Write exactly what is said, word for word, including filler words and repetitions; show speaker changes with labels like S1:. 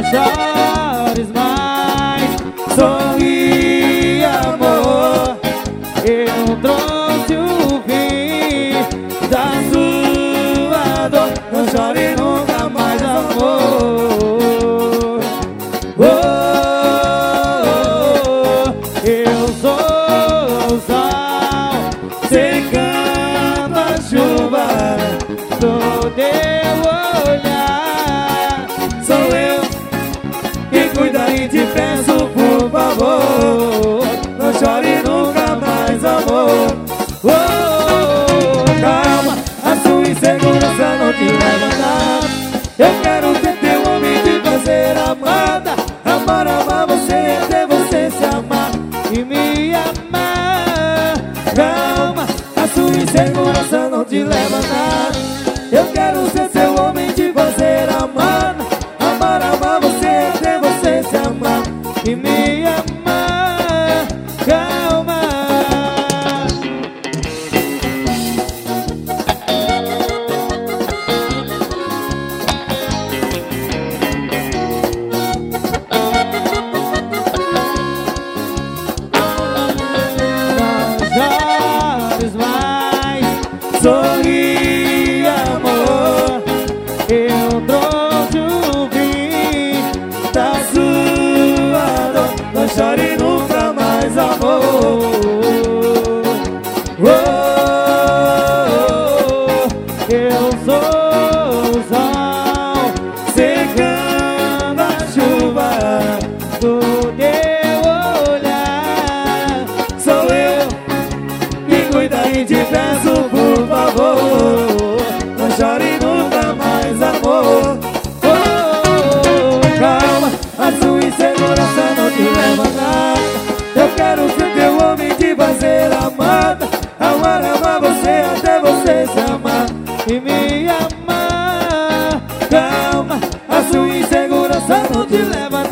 S1: chores mais, sorri, amor. Eu trouxe o fim da sua dor. Não chore nunca mais, amor. Oh, oh, oh. Eu sou o sol secando a chuva do teu olhar. Sou eu que cuida e te peço, por favor, não chore nunca mais, amor. Oh, oh, oh. Calma, a sua insegurança não te leva a nada. Eu quero ser teu homem, te fazer amada. Amar, amar você até você se amar e me amar. Calma, a sua insegurança não te leva a nada. Eu quero ser seu homem, te fazer amada. Amar, amar você até você se amar e me amar. Calma. Chores mais, sorri, amor. Eu trouxe o fim da sua dor. Não chore nunca mais, amor. Oh, oh, oh. Eu sou o sol secando a chuva do teu olhar. Sou eu que cuida e te peço, por favor, não chore nunca mais, amor. Oh, oh, oh. Calma, a sua insegurança não te leva a nada. Eu quero ser teu homem, te fazer amada. Amar, amar você até você se amar e me amar. Calma, a sua insegurança não te leva a